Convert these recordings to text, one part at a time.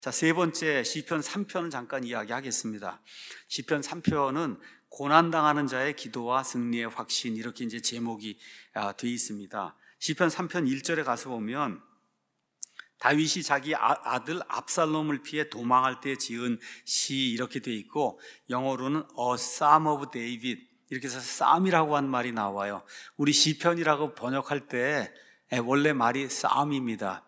자, 세 번째 시편 3편을 잠깐 이야기하겠습니다. 시편 3편은 고난당하는 자의 기도와 승리의 확신, 이렇게 이제 제목이 되어 있습니다. 시편 3편 1절에 가서 보면 다윗이 자기 아들 압살롬을 피해 도망할 때 지은 시, 이렇게 되어 있고, 영어로는 A Psalm of David, 이렇게 해서 쌈이라고 한 말이 나와요. 우리 시편이라고 번역할 때 원래 말이 쌈입니다.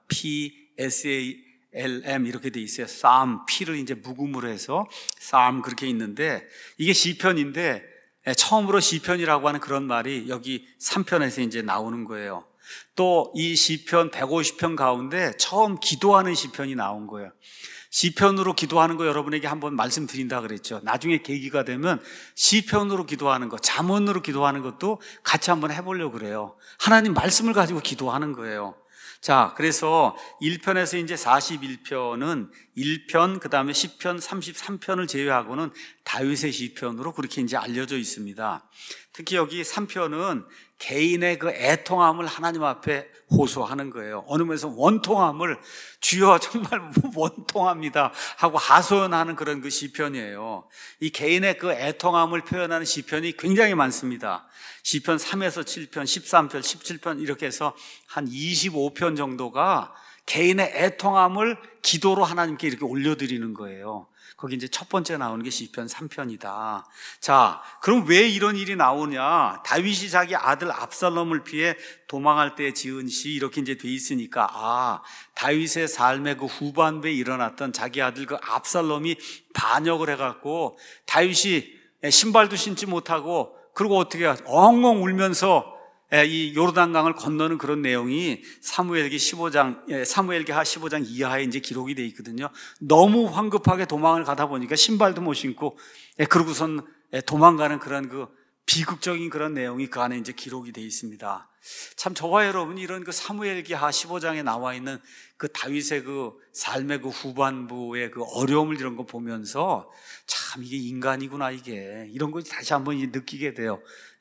PSALM 이렇게 돼 있어요. 쌈, P를 이제 묵음으로 해서 쌈, 그렇게 있는데, 이게 시편인데 처음으로 시편이라고 하는 그런 말이 여기 3편에서 이제 나오는 거예요. 또 이 시편 150편 가운데 처음 기도하는 시편이 나온 거예요. 시편으로 기도하는 거 여러분에게 한번 말씀드린다 그랬죠. 나중에 계기가 되면 시편으로 기도하는 거, 잠언으로 기도하는 것도 같이 한번 해보려고 그래요. 하나님 말씀을 가지고 기도하는 거예요. 자, 그래서 1편에서 이제 41편은 1편, 그 다음에 10편, 33편을 제외하고는 다윗의 시편으로 그렇게 이제 알려져 있습니다. 특히 여기 3편은 개인의 그 애통함을 하나님 앞에 호소하는 거예요. 어느 면에서 원통함을, 주여 정말 원통합니다 하고 하소연하는 그런 그 시편이에요. 이 개인의 그 애통함을 표현하는 시편이 굉장히 많습니다. 시편 3에서 7편, 13편, 17편 이렇게 해서 한 25편 정도가 개인의 애통함을 기도로 하나님께 이렇게 올려드리는 거예요. 거기 이제 첫 번째 나오는 게 시편 3편이다. 자, 그럼 왜 이런 일이 나오냐? 다윗이 자기 아들 압살롬을 피해 도망할 때 지은 시, 이렇게 이제 돼 있으니까, 다윗의 삶의 그 후반부에 일어났던 자기 아들 그 압살롬이 반역을 해갖고 다윗이 신발도 신지 못하고, 그리고 어떻게 엉엉 울면서 이 요르단강을 건너는 그런 내용이 사무엘기 15장, 사무엘기하 15장 이하에 이제 기록이 되어 있거든요. 너무 황급하게 도망을 가다 보니까 신발도 못 신고, 그러고선 도망가는 그런 그 비극적인 그런 내용이 그 안에 이제 기록이 되어 있습니다. 참, 저와 여러분이 이런 그 사무엘기하 15장에 나와 있는 그 다윗의 그 삶의 그 후반부의 그 어려움을 이런 거 보면서 참, 이게 인간이구나, 이게. 이런 거 다시 한번 느끼게 돼요.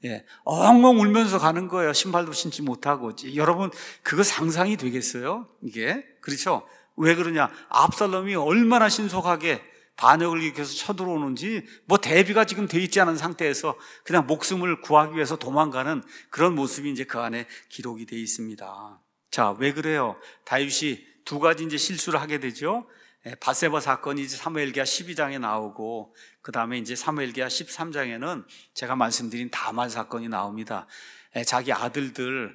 엉엉 울면서 가는 거예요. 신발도 신지 못하고. 여러분, 그거 상상이 되겠어요? 이게? 그렇죠? 왜 그러냐? 압살롬이 얼마나 신속하게 반역을 일으켜서 쳐들어오는지 뭐 대비가 지금 돼 있지 않은 상태에서 그냥 목숨을 구하기 위해서 도망가는 그런 모습이 이제 그 안에 기록이 돼 있습니다. 자, 왜 그래요? 다윗이 두 가지 이제 실수를 하게 되죠. 밧세바 사건이 이제 사무엘기하 12장에 나오고, 그 다음에 이제 사무엘기하 13장에는 제가 말씀드린 다말 사건이 나옵니다. 자기 아들들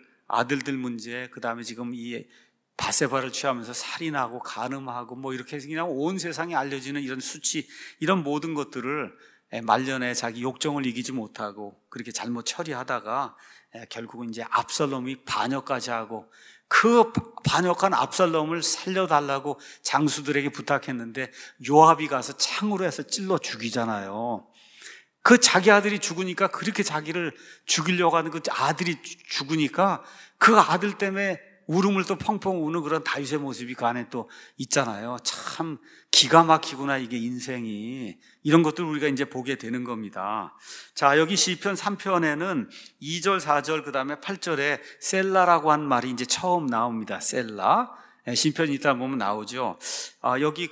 문제, 그 다음에 지금 이 밧세바를 취하면서 살인하고 간음하고 뭐 이렇게 해서 그냥 온 세상에 알려지는 이런 수치, 이런 모든 것들을 말년에 자기 욕정을 이기지 못하고 그렇게 잘못 처리하다가 결국은 이제 압살롬이 반역까지 하고, 그 반역한 압살롬을 살려달라고 장수들에게 부탁했는데 요압이 가서 창으로 해서 찔러 죽이잖아요. 그 자기 아들이 죽으니까, 그렇게 자기를 죽이려고 하는 그 아들이 죽으니까 그 아들 때문에 울음을 또 펑펑 우는 그런 다윗의 모습이 그 안에 또 있잖아요. 참 기가 막히구나, 이게 인생이. 이런 것들 우리가 이제 보게 되는 겁니다. 자, 여기 시편 3편에는 2절, 4절, 그 다음에 8절에 셀라라고 한 말이 이제 처음 나옵니다. 셀라. 시편이 있다 보면 나오죠. 여기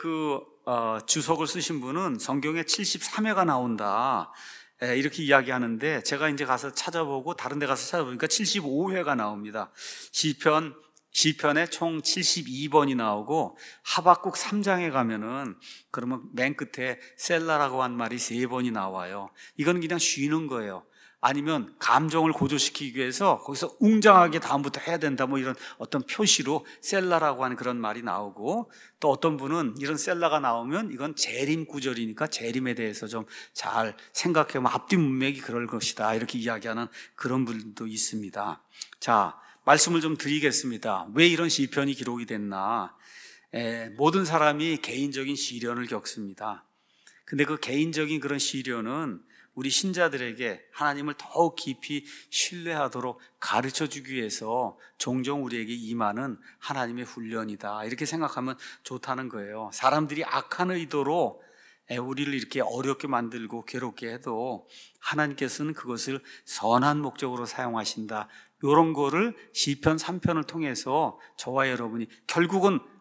주석을 쓰신 분은 성경에 73회가 나온다, 이렇게 이야기하는데, 제가 이제 가서 찾아보고 다른 데 가서 찾아보니까 75회가 나옵니다. 시편에 총 72번이 나오고, 하박국 3장에 가면은 그러면 맨 끝에 셀라라고 한 말이 3번이 나와요. 이건 그냥 쉬는 거예요. 아니면 감정을 고조시키기 위해서 거기서 웅장하게 다음부터 해야 된다, 뭐 이런 어떤 표시로 셀라라고 하는 그런 말이 나오고, 또 어떤 분은 이런 셀라가 나오면 이건 재림 구절이니까 재림에 대해서 좀 잘 생각해보면 앞뒤 문맥이 그럴 것이다, 이렇게 이야기하는 그런 분도 있습니다. 자, 말씀을 좀 드리겠습니다. 왜 이런 시편이 기록이 됐나? 모든 사람이 개인적인 시련을 겪습니다. 근데 그 개인적인 그런 시련은 우리 신자들에게 하나님을 더욱 깊이 신뢰하도록 가르쳐주기 위해서 종종 우리에게 임하는 하나님의 훈련이다, 이렇게 생각하면 좋다는 거예요. 사람들이 악한 의도로 우리를 이렇게 어렵게 만들고 괴롭게 해도 하나님께서는 그것을 선한 목적으로 사용하신다, 이런 거를 시편 3편을 통해서 저와 여러분이 결국은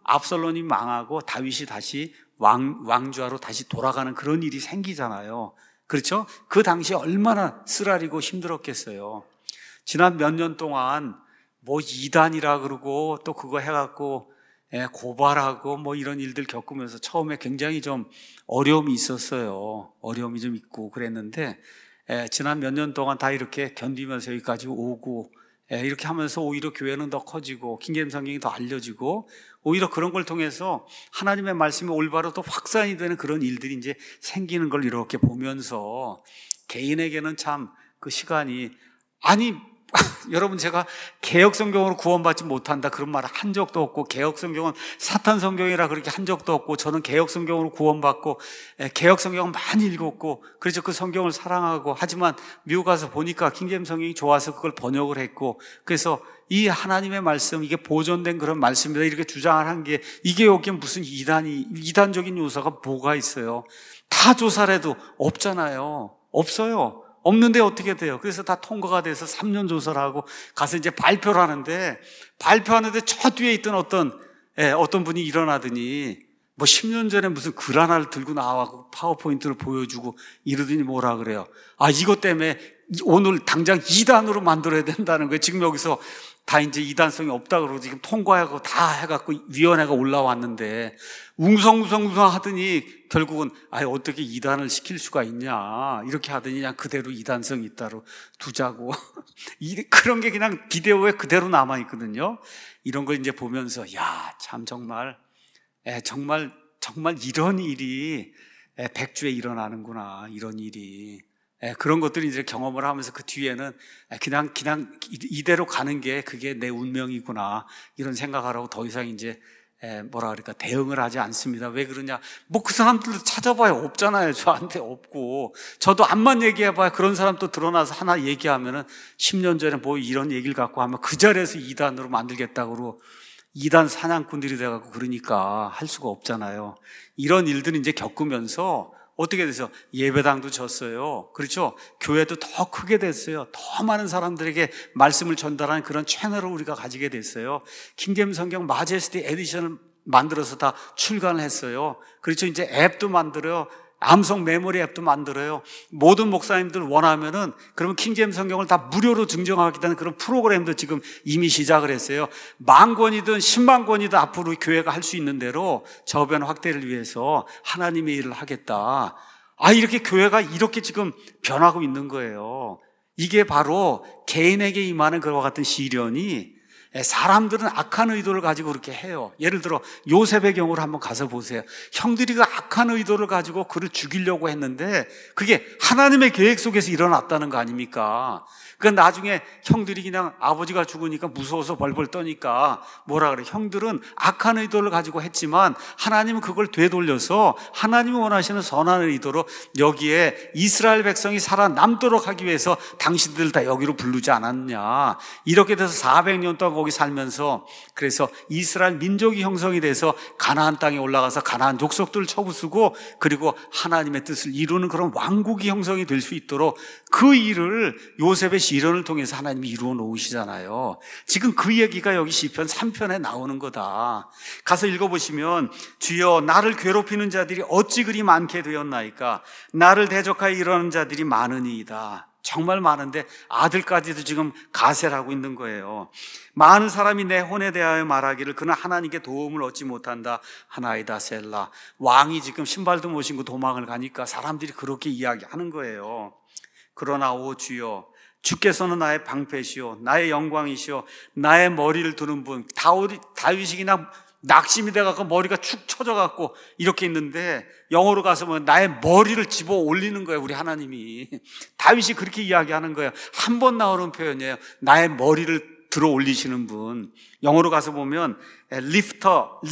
압살롬이 망하고 다윗이 다시 왕좌로 다시 돌아가는 그런 일이 생기잖아요. 그렇죠? 그 당시에 얼마나 쓰라리고 힘들었겠어요. 지난 몇 년 동안 뭐 이단이라 그러고 또 그거 해갖고 고발하고 뭐 이런 일들 겪으면서 처음에 굉장히 좀 어려움이 있었어요. 어려움이 좀 있고 그랬는데 지난 몇 년 동안 다 이렇게 견디면서 여기까지 오고 이렇게 하면서 오히려 교회는 더 커지고 킹제임스 성경이 더 알려지고 오히려 그런 걸 통해서 하나님의 말씀이 올바로 또 확산이 되는 그런 일들이 이제 생기는 걸 이렇게 보면서 개인에게는 참 그 시간이 여러분 제가 개역 성경으로 구원받지 못한다 그런 말을 한 적도 없고 개역 성경은 사탄 성경이라 그렇게 한 적도 없고 저는 개역 성경으로 구원받고 개역 성경을 많이 읽었고 그래서 그 성경을 사랑하고 하지만 미국 가서 보니까 킹제임스 성경이 좋아서 그걸 번역을 했고 그래서 이 하나님의 말씀 이게 보존된 그런 말씀이다 이렇게 주장을 한 게 이게 여기에 무슨 이단적인 요소가 뭐가 있어요? 다 조사를 해도 없잖아요. 없어요. 없는데 어떻게 돼요? 그래서 다 통과가 돼서 3년 조사를 하고 가서 이제 발표를 하는데 저 뒤에 있던 어떤 분이 일어나더니 뭐 10년 전에 무슨 글 하나를 들고 나와서 파워포인트를 보여주고 이러더니 뭐라 그래요? 이것 때문에 오늘 당장 2단으로 만들어야 된다는 거예요. 지금 여기서 다 이제 이단성이 없다 그러고 지금 통과하고 다 해갖고 위원회가 올라왔는데 웅성웅성 하더니 결국은 어떻게 이단을 시킬 수가 있냐 이렇게 하더니 그냥 그대로 이단성이 있다로 두자고 그런 게 그냥 비디오에 그대로 남아있거든요. 이런 걸 이제 보면서 참 정말 이런 일이 백주에 일어나는구나 이런 일이 그런 것들이 이제 경험을 하면서 그 뒤에는 그냥 이대로 가는 게 그게 내 운명이구나 이런 생각을 하고 더 이상 이제 대응을 하지 않습니다. 왜 그러냐? 뭐 그 사람들도 찾아봐야 없잖아요. 저한테 없고 저도 암만 얘기해봐야 그런 사람 또 드러나서 하나 얘기하면은 10년 전에 뭐 이런 얘기를 갖고 하면 그 자리에서 2단으로 만들겠다고 2단 사냥꾼들이 돼갖고 그러니까 할 수가 없잖아요. 이런 일들을 이제 겪으면서 어떻게 돼서 예배당도 졌어요. 그렇죠? 교회도 더 크게 됐어요. 더 많은 사람들에게 말씀을 전달하는 그런 채널을 우리가 가지게 됐어요. 킹제임스 성경 마제스티 에디션을 만들어서 다 출간을 했어요. 그렇죠? 이제 앱도 만들어요. 암송 메모리 앱도 만들어요. 모든 목사님들 원하면은 그러면 킹제임스 성경을 다 무료로 증정하겠다는 그런 프로그램도 지금 이미 시작을 했어요. 10,000권이든 100,000권이든 앞으로 교회가 할 수 있는 대로 저변 확대를 위해서 하나님의 일을 하겠다. 이렇게 교회가 이렇게 지금 변하고 있는 거예요. 이게 바로 개인에게 임하는 그와 같은 시련이 사람들은 악한 의도를 가지고 그렇게 해요. 예를 들어 요셉의 경우를 한번 가서 보세요. 형들이 그 악한 의도를 가지고 그를 죽이려고 했는데 그게 하나님의 계획 속에서 일어났다는 거 아닙니까? 그러니까 나중에 형들이 그냥 아버지가 죽으니까 무서워서 벌벌 떠니까 뭐라 그래? 형들은 악한 의도를 가지고 했지만 하나님은 그걸 되돌려서 하나님이 원하시는 선한 의도로 여기에 이스라엘 백성이 살아남도록 하기 위해서 당신들 다 여기로 부르지 않았냐. 이렇게 돼서 400년 동안 거기 살면서 그래서 이스라엘 민족이 형성이 돼서 가나안 땅에 올라가서 가나안 족속들을 쳐부수고 그리고 하나님의 뜻을 이루는 그런 왕국이 형성이 될 수 있도록 그 일을 요셉의 시련을 통해서 하나님이 이루어 놓으시잖아요. 지금 그 얘기가 여기 시편 3편에 나오는 거다. 가서 읽어보시면 주여 나를 괴롭히는 자들이 어찌 그리 많게 되었나이까. 나를 대적하여 이러는 자들이 많으니이다. 정말 많은데 아들까지도 지금 가세를 하고 있는 거예요. 많은 사람이 내 혼에 대하여 말하기를 그는 하나님께 도움을 얻지 못한다 하나이다 셀라. 왕이 지금 신발도 못 신고 도망을 가니까 사람들이 그렇게 이야기하는 거예요. 그러나 오 주여 주께서는 나의 방패시오 나의 영광이시오 나의 머리를 두는 분. 다윗이 그냥 낙심이 돼갖고 머리가 축 처져갖고 이렇게 있는데 영어로 가서 뭐 나의 머리를 집어 올리는 거예요. 우리 하나님이. 다윗이 그렇게 이야기하는 거예요. 한 번 나오는 표현이에요. 나의 머리를 들어 올리시는 분. 영어로 가서 보면 lift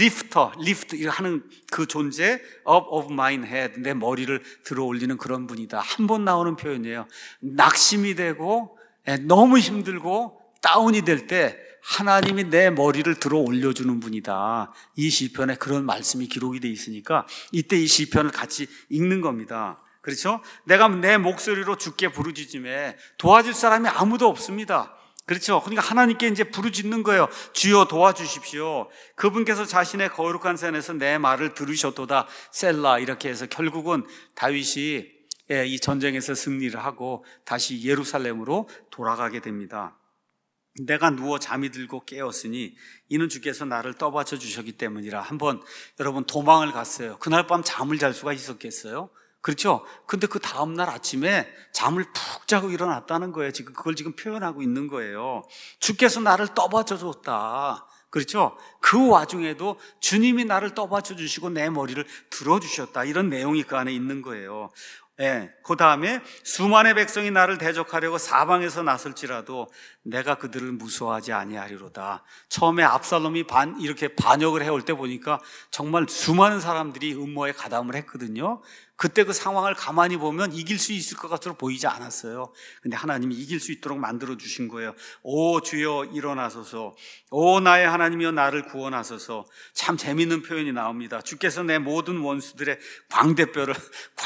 하는 그 존재 up of mine head, 내 머리를 들어 올리는 그런 분이다. 한 번 나오는 표현이에요. 낙심이 되고 너무 힘들고 다운이 될 때 하나님이 내 머리를 들어 올려주는 분이다. 이 시편에 그런 말씀이 기록이 되어 있으니까 이때 이 시편을 같이 읽는 겁니다. 그렇죠? 내가 내 목소리로 주께 부르짖음에 도와줄 사람이 아무도 없습니다. 그렇죠? 그러니까 하나님께 이제 부르짖는 거예요. 주여 도와주십시오. 그분께서 자신의 거룩한 산에서 내 말을 들으셨도다. 셀라. 이렇게 해서 결국은 다윗이 이 전쟁에서 승리를 하고 다시 예루살렘으로 돌아가게 됩니다. 내가 누워 잠이 들고 깨었으니 이는 주께서 나를 떠받쳐 주셨기 때문이라. 한번 여러분 도망을 갔어요. 그날 밤 잠을 잘 수가 있었겠어요? 그렇죠? 근데 그 다음날 아침에 잠을 푹 자고 일어났다는 거예요. 지금 그걸 지금 표현하고 있는 거예요. 주께서 나를 떠받쳐 줬다. 그렇죠? 그 와중에도 주님이 나를 떠받쳐 주시고 내 머리를 들어주셨다. 이런 내용이 그 안에 있는 거예요. 그 다음에 수만의 백성이 나를 대적하려고 사방에서 나설지라도 내가 그들을 무서워하지 아니하리로다. 처음에 압살롬이 이렇게 반역을 해올 때 보니까 정말 수많은 사람들이 음모에 가담을 했거든요. 그때 그 상황을 가만히 보면 이길 수 있을 것 같도록 보이지 않았어요. 근데 하나님이 이길 수 있도록 만들어 주신 거예요. 오 주여 일어나소서. 오 나의 하나님이여 나를 구원하소서. 참 재미있는 표현이 나옵니다. 주께서 내 모든 원수들의 광대뼈를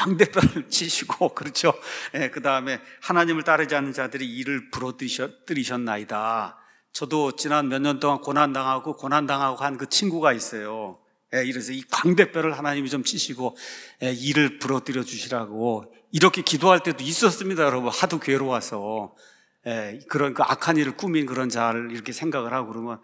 치시고, 그렇죠? 그 다음에 하나님을 따르지 않는 자들이 이를 부러뜨리셨나이다. 저도 지난 몇 년 동안 고난당하고 한 그 친구가 있어요. 이래서 이 광대뼈를 하나님이 좀 치시고 이를 부러뜨려 주시라고 이렇게 기도할 때도 있었습니다. 여러분, 하도 괴로워서 그런 그 악한 일을 꾸민 그런 자를 이렇게 생각을 하고 그러면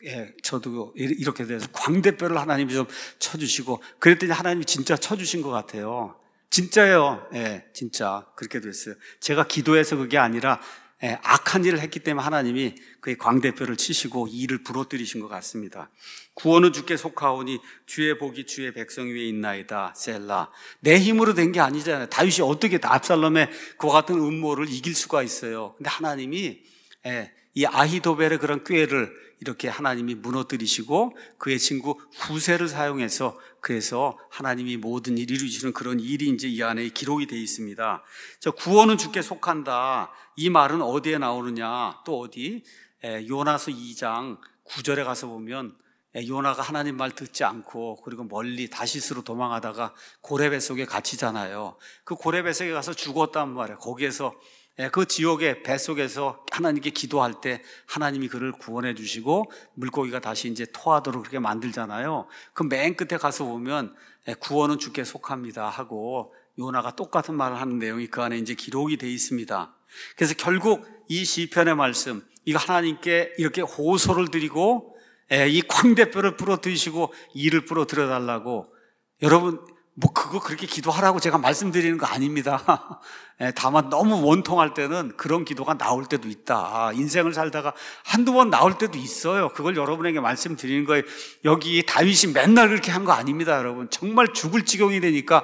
저도 이렇게 돼서 광대뼈를 하나님이 좀 쳐주시고, 그랬더니 하나님이 진짜 쳐주신 것 같아요. 진짜예요. 진짜 그렇게 됐어요. 제가 기도해서 그게 아니라 악한 일을 했기 때문에 하나님이 그의 광대뼈를 치시고 이를 부러뜨리신 것 같습니다. 구원은 주께 속하오니 주의 복이 주의 백성 위에 있나이다. 셀라. 내 힘으로 된 게 아니잖아요. 다윗이 어떻게 압살롬의 그와 같은 음모를 이길 수가 있어요. 근데 하나님이 이 아히도벨의 그런 꾀를 이렇게 하나님이 무너뜨리시고 그의 친구 후세를 사용해서, 그래서 하나님이 모든 일을 이루시는 그런 일이 이제 이 안에 기록이 되어 있습니다. 저 구원은 주께 속한다. 이 말은 어디에 나오느냐? 또 어디? 요나서 2장 9절에 가서 보면 요나가 하나님 말 듣지 않고 그리고 멀리 다시스로 도망하다가 고레뱃속에 갇히잖아요. 그 고레뱃속에 가서 죽었단 말이에요. 거기에서 그 지옥의 뱃속에서 하나님께 기도할 때 하나님이 그를 구원해 주시고 물고기가 다시 이제 토하도록 그렇게 만들잖아요. 그 맨 끝에 가서 보면 구원은 주께 속합니다 하고 요나가 똑같은 말을 하는 내용이 그 안에 이제 기록이 되어 있습니다. 그래서 결국 이 시편의 말씀, 이거 하나님께 이렇게 호소를 드리고 이 광대뼈를 부러뜨리시고 이를 부러뜨려 달라고, 여러분 뭐 그거 그렇게 기도하라고 제가 말씀드리는 거 아닙니다. 다만 너무 원통할 때는 그런 기도가 나올 때도 있다. 인생을 살다가 한두 번 나올 때도 있어요. 그걸 여러분에게 말씀드리는 거예요. 여기 다윗이 맨날 그렇게 한 거 아닙니다. 여러분 정말 죽을 지경이 되니까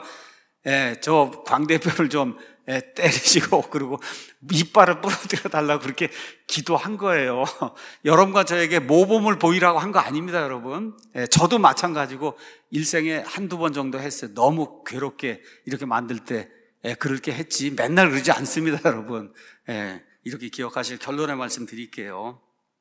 저 광대뼈를 좀 때리시고 그리고 이빨을 부러뜨려 달라고 그렇게 기도한 거예요. 여러분과 저에게 모범을 보이라고 한 거 아닙니다, 여러분. 저도 마찬가지고 일생에 한두 번 정도 했어요. 너무 괴롭게 이렇게 만들 때 그렇게 했지 맨날 그러지 않습니다, 여러분. 이렇게 기억하실 결론의 말씀 드릴게요.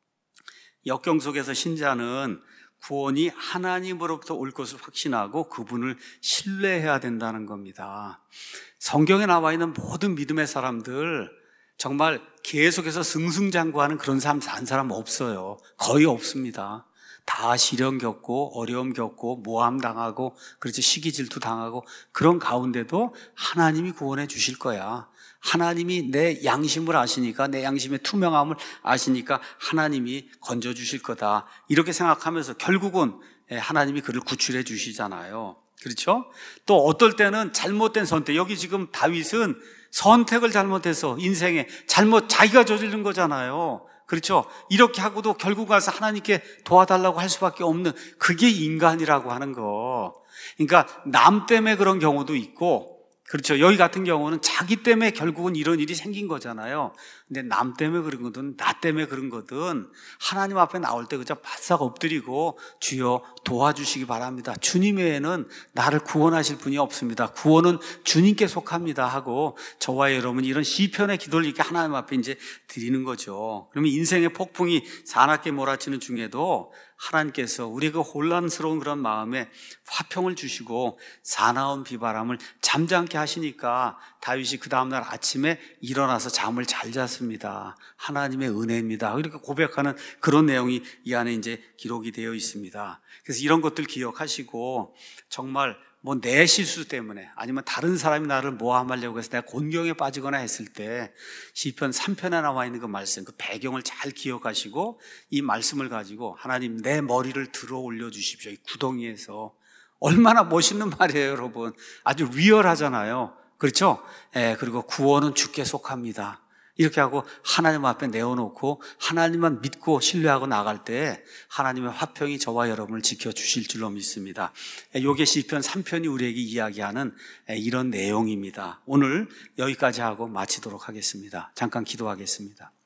역경 속에서 신자는 구원이 하나님으로부터 올 것을 확신하고 그분을 신뢰해야 된다는 겁니다. 성경에 나와 있는 모든 믿음의 사람들 정말 계속해서 승승장구하는 그런 삶 산 사람 없어요. 거의 없습니다. 다 시련 겪고 어려움 겪고 모함 당하고 그렇죠, 시기 질투 당하고 그런 가운데도 하나님이 구원해 주실 거야. 하나님이 내 양심을 아시니까, 내 양심의 투명함을 아시니까 하나님이 건져주실 거다. 이렇게 생각하면서 결국은 하나님이 그를 구출해 주시잖아요. 그렇죠? 또 어떨 때는 잘못된 선택, 여기 지금 다윗은 선택을 잘못해서 인생에 자기가 저지른 거잖아요. 그렇죠? 이렇게 하고도 결국 가서 하나님께 도와달라고 할 수밖에 없는, 그게 인간이라고 하는 거. 그러니까 남 때문에 그런 경우도 있고, 그렇죠. 여기 같은 경우는 자기 때문에 결국은 이런 일이 생긴 거잖아요. 근데 남 때문에 그런 거든 나 때문에 그런 거든 하나님 앞에 나올 때 그저 바싹 엎드리고 주여 도와주시기 바랍니다. 주님 외에는 나를 구원하실 분이 없습니다. 구원은 주님께 속합니다 하고 저와 여러분 이런 시편의 기도를 이렇게 하나님 앞에 이제 드리는 거죠. 그러면 인생의 폭풍이 사납게 몰아치는 중에도 하나님께서 우리의 그 혼란스러운 그런 마음에 화평을 주시고 사나운 비바람을 잠잠케 하시니까 다윗이 그 다음날 아침에 일어나서 잠을 잘 잤어요. 않습니다. 하나님의 은혜입니다. 이렇게 고백하는 그런 내용이 이 안에 이제 기록이 되어 있습니다. 그래서 이런 것들 기억하시고 정말 뭐 내 실수 때문에 아니면 다른 사람이 나를 모함하려고 해서 내가 곤경에 빠지거나 했을 때 시편 3편에 나와 있는 그 말씀, 그 배경을 잘 기억하시고 이 말씀을 가지고 하나님 내 머리를 들어 올려 주십시오. 이 구덩이에서. 얼마나 멋있는 말이에요, 여러분. 아주 리얼하잖아요. 그렇죠? 그리고 구원은 주께 속합니다. 이렇게 하고 하나님 앞에 내어놓고 하나님만 믿고 신뢰하고 나갈 때 하나님의 화평이 저와 여러분을 지켜주실 줄로 믿습니다. 이게 시편 3편이 우리에게 이야기하는 이런 내용입니다. 오늘 여기까지 하고 마치도록 하겠습니다. 잠깐 기도하겠습니다.